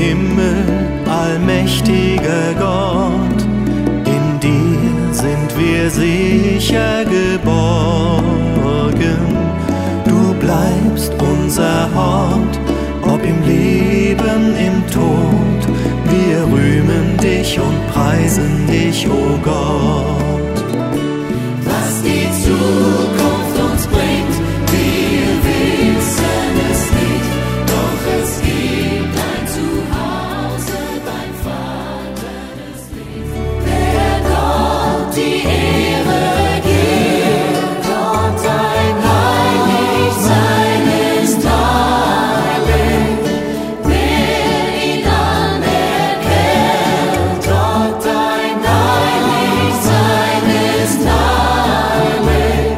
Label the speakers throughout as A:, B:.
A: Himmel, allmächtiger Gott, in dir sind wir sicher geborgen. Du bleibst unser Hort, ob im Leben, im Tod. Wir rühmen dich und preisen dich, o Gott.
B: Was die Zukunft uns bringt, wir wissen es nicht, doch es gibt ein Zuhause beim Vater des Lichts. Wer Gott die Ehre gibt, Gott ein heilig sein ist heilig. Wer ihn anerkennt, Gott ein heilig sein ist heilig.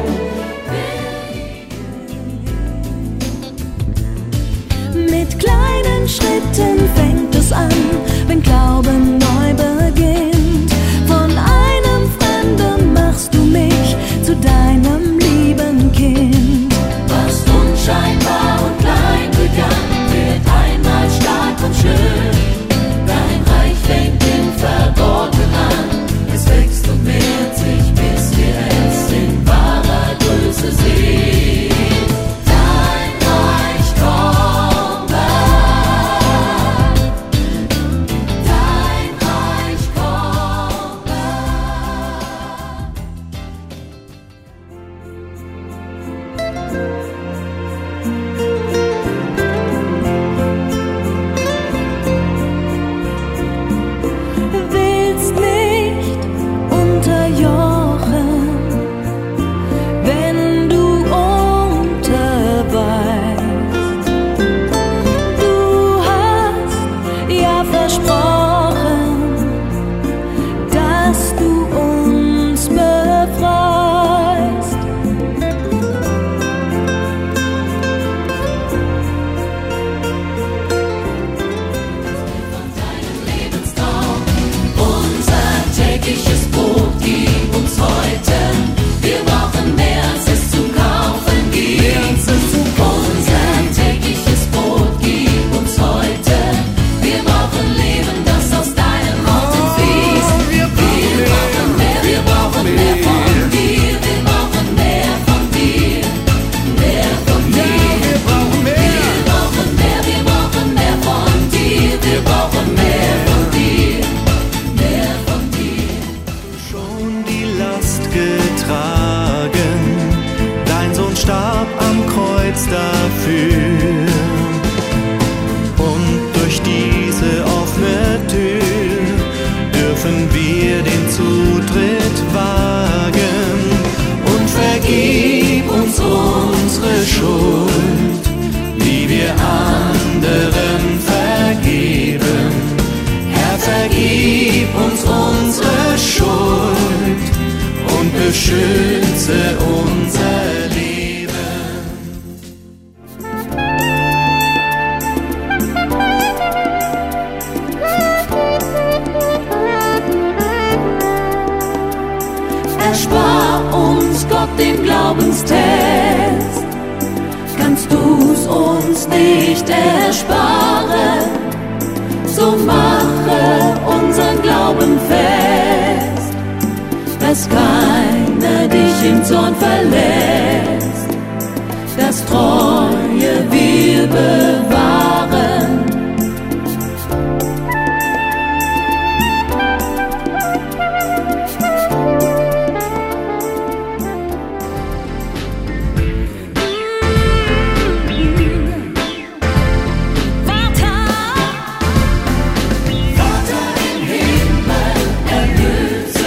C: Mit kleinen Schritten fängt es an, wenn Glauben neu beginnt. Von einem Fremden machst du mich zu deinem lieben Kind.
B: Was unscheinbar und klein begann, wird einmal stark und schön. Dein Reich fängt im Verborgenen an, es wächst und mehrt sich, bis wir es in wahrer Größe sehen. Dein Reich komme, dein Reich komme.
C: Willst nicht unterjochen, wenn du unterweist. Du hast ja versprochen, dass du uns befreist.
B: Von deinem Lebenstraum, unser tägliches Brot gib uns heute. Wir brauchen mehr, als es zu kaufen gibt. Unser tägliches Brot gib uns heute. Wir brauchen Leben, das aus deinem Worten fließt. Wir brauchen mehr von dir. Wir brauchen mehr von dir. Mehr von dir. Wir brauchen mehr von dir. Wir brauchen mehr von dir. Mehr von dir.
A: Schon die Last getragen, dein Sohn starb am Kreuz dafür. Und durch diese offene Tür dürfen wir den Zutritt wagen. Und vergib uns unsere Schuld, wie wir anderen vergeben. Herr, vergib uns unsere Schuld und beschütze unser Leben.
C: Erspar uns, Gott, den Glaubenstest. Kannst du's uns nicht ersparen, so mache unseren Glauben fest, dass keiner dich im Zorn verlässt, das Treue wir bewahren.
B: Vater im Himmel, erlöse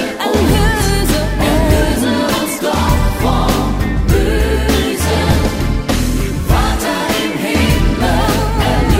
B: uns Gott vom Bösen. Vater im Himmel,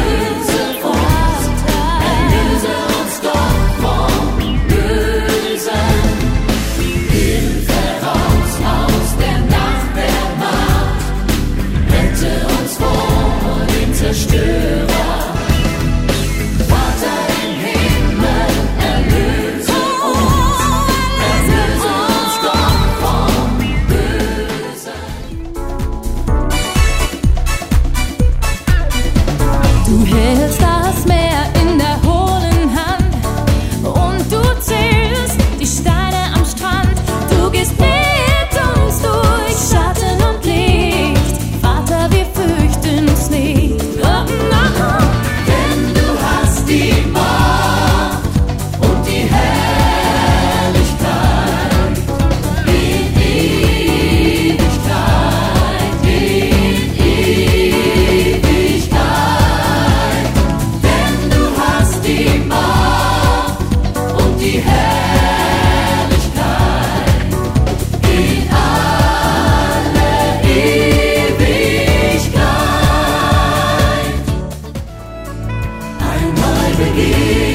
B: begehen.